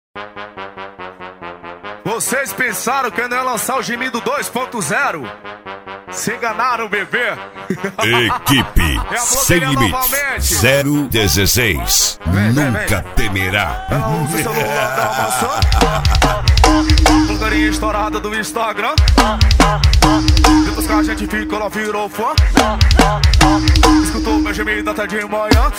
Vocês pensaram que eu não ia lançar o Gemido 2.0? Se enganaram, bebê. Equipe Sem Limites 016 nunca temerá. Usa o celular da maçã. Blogueirinha estourada do Instagram. Depois que a gente fica, ela virou fã. Escutou meu gemido até de manhã.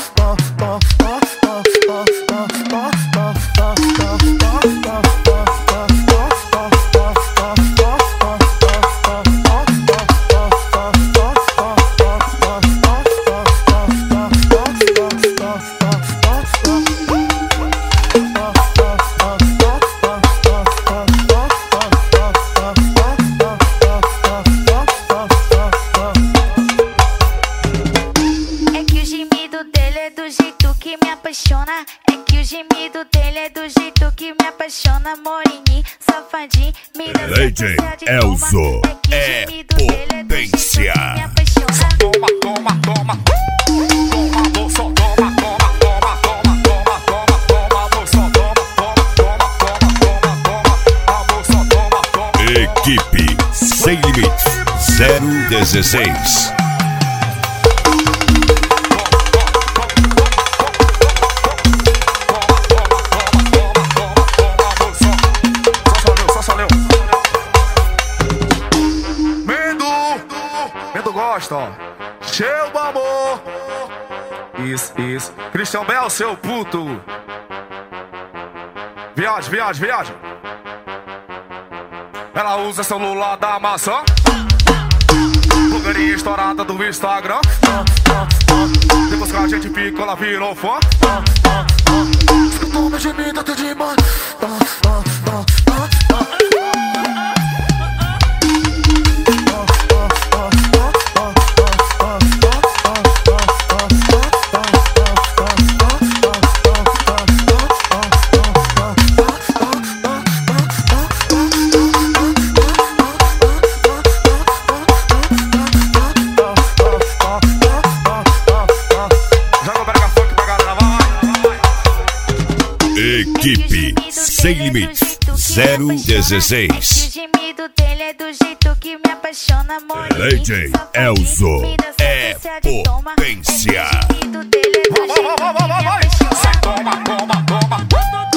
É que o gemido dele é do jeito que me apaixona. Moreninho, safadinho, mira Lady Elzo é potência. Só toma, toma, toma. Toma, amor, só toma, toma, toma, toma, toma, toma, toma, amor, só toma, toma, toma, toma, toma, toma, amor, só toma, toma. Equipe Sem Limites 016. Seu amor. Isso. Christian Bell, seu puto. Viagem. Ela usa celular da maçã. Blogueirinha estourada do Instagram. Depois que a gente fica, ela virou fã. Escutou meu gemido até de manhã. Equipe Sem Limites 016. O gemido dele é do jeito que me apaixona. Lady Elzo é potência. O gemido dele é do jeito que me apaixona. Toma.